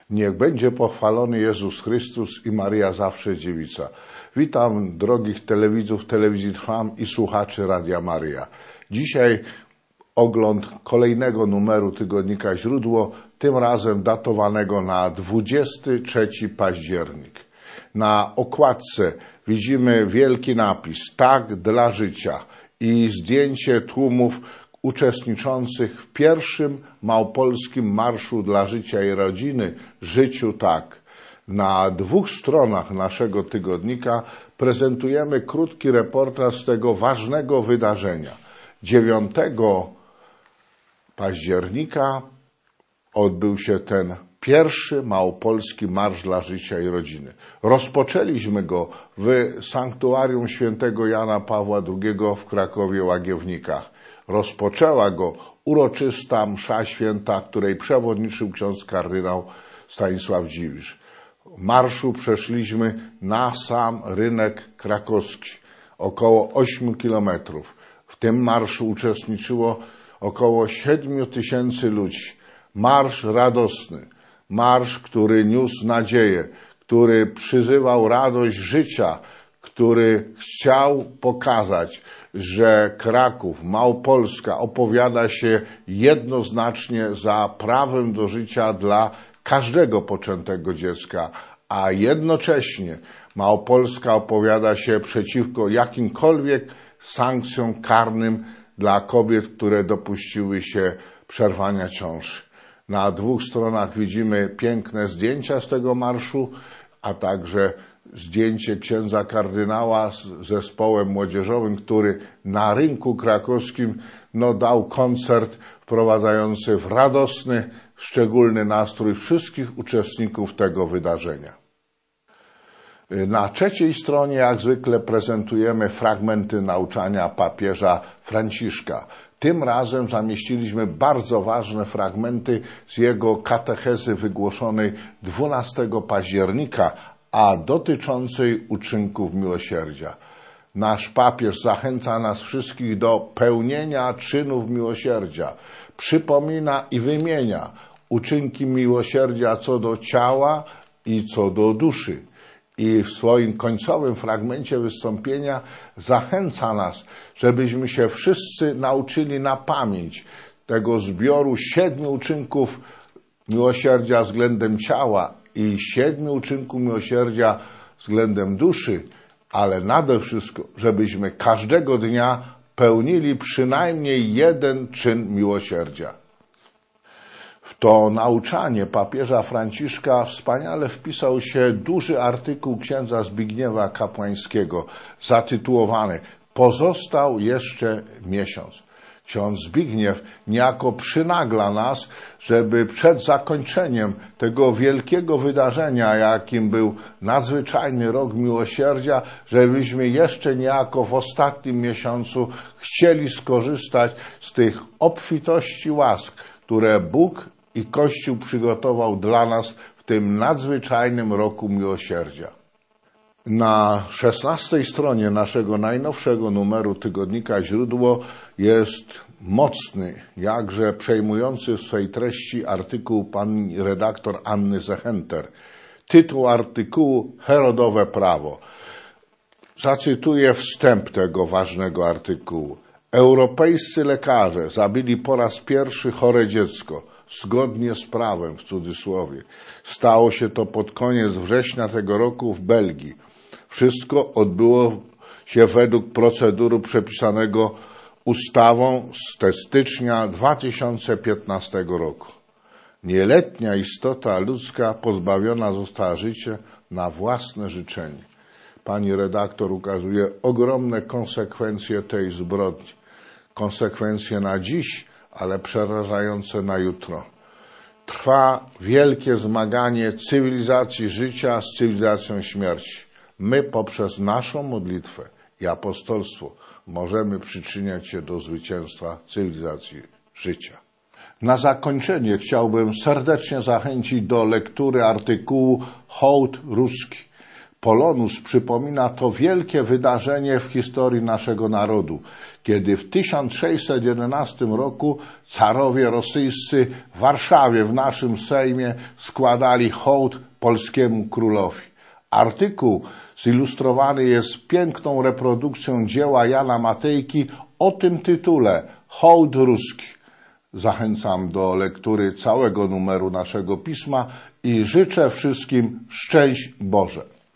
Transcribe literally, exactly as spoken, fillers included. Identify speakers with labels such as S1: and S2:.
S1: Niech będzie pochwalony Jezus Chrystus i Maria zawsze dziewica. Witam drogich telewidzów Telewizji Trwam i słuchaczy Radia Maryja. Dzisiaj ogląd kolejnego numeru tygodnika Źródło, tym razem datowanego na dwudziesty trzeci październik. Na okładce widzimy wielki napis „Tak dla życia” i zdjęcie tłumów uczestniczących w pierwszym małopolskim Marszu dla Życia i Rodziny „Życiu tak”. Na dwóch stronach naszego tygodnika prezentujemy krótki reportaż z tego ważnego wydarzenia. dziewiątego października odbył się ten pierwszy małopolski Marsz dla Życia i Rodziny. Rozpoczęliśmy go w sanktuarium świętego Jana Pawła drugiego w Krakowie Łagiewnikach. Rozpoczęła go uroczysta msza święta, której przewodniczył ksiądz kardynał Stanisław Dziwisz. W marszu przeszliśmy na sam rynek krakowski, około ośmiu kilometrów. W tym marszu uczestniczyło około siedmiu tysięcy ludzi. Marsz radosny, marsz, który niósł nadzieję, który przyzywał radość życia, który chciał pokazać, że Kraków, Małopolska opowiada się jednoznacznie za prawem do życia dla każdego poczętego dziecka, a jednocześnie Małopolska opowiada się przeciwko jakimkolwiek sankcjom karnym dla kobiet, które dopuściły się przerwania ciąży. Na dwóch stronach widzimy piękne zdjęcia z tego marszu, a także zdjęcie księdza kardynała z zespołem młodzieżowym, który na rynku krakowskim no, dał koncert wprowadzający w radosny, szczególny nastrój wszystkich uczestników tego wydarzenia. Na trzeciej stronie jak zwykle prezentujemy fragmenty nauczania papieża Franciszka. Tym razem zamieściliśmy bardzo ważne fragmenty z jego katechezy wygłoszonej dwunastego października, a dotyczącej uczynków miłosierdzia. Nasz papież zachęca nas wszystkich do pełnienia czynów miłosierdzia. Przypomina i wymienia uczynki miłosierdzia co do ciała i co do duszy. I w swoim końcowym fragmencie wystąpienia zachęca nas, żebyśmy się wszyscy nauczyli na pamięć tego zbioru siedmiu uczynków miłosierdzia względem ciała i siedmiu uczynków miłosierdzia względem duszy, ale nade wszystko, żebyśmy każdego dnia pełnili przynajmniej jeden czyn miłosierdzia. W to nauczanie papieża Franciszka wspaniale wpisał się duży artykuł księdza Zbigniewa Kapłańskiego zatytułowany „Pozostał jeszcze miesiąc”. Ksiądz Zbigniew niejako przynagla nas, żeby przed zakończeniem tego wielkiego wydarzenia, jakim był nadzwyczajny rok miłosierdzia, żebyśmy jeszcze niejako w ostatnim miesiącu chcieli skorzystać z tych obfitości łask, które Bóg i Kościół przygotował dla nas w tym nadzwyczajnym roku miłosierdzia. Na szesnastej stronie naszego najnowszego numeru tygodnika Źródło jest mocny, jakże przejmujący w swej treści artykuł pani redaktor Anny Zechenter. Tytuł artykułu „Herodowe prawo”. Zacytuję wstęp tego ważnego artykułu. Europejscy lekarze zabili po raz pierwszy chore dziecko, zgodnie z prawem, w cudzysłowie. Stało się to pod koniec września tego roku w Belgii. Wszystko odbyło się według procedury przepisanego ustawą z stycznia dwa tysiące piętnastego roku. Nieletnia istota ludzka pozbawiona została życia na własne życzenie. Pani redaktor ukazuje ogromne konsekwencje tej zbrodni. Konsekwencje na dziś, ale przerażające na jutro. Trwa wielkie zmaganie cywilizacji życia z cywilizacją śmierci. My poprzez naszą modlitwę i apostolstwo możemy przyczyniać się do zwycięstwa cywilizacji życia. Na zakończenie chciałbym serdecznie zachęcić do lektury artykułu „Hołd ruski”. Polonus przypomina to wielkie wydarzenie w historii naszego narodu, kiedy w tysiąc sześćset jedenastym roku carowie rosyjscy w Warszawie w naszym Sejmie składali hołd polskiemu królowi. Artykuł zilustrowany jest piękną reprodukcją dzieła Jana Matejki o tym tytule Hołd ruski. Zachęcam do lektury całego numeru naszego pisma i życzę wszystkim szczęść Boże.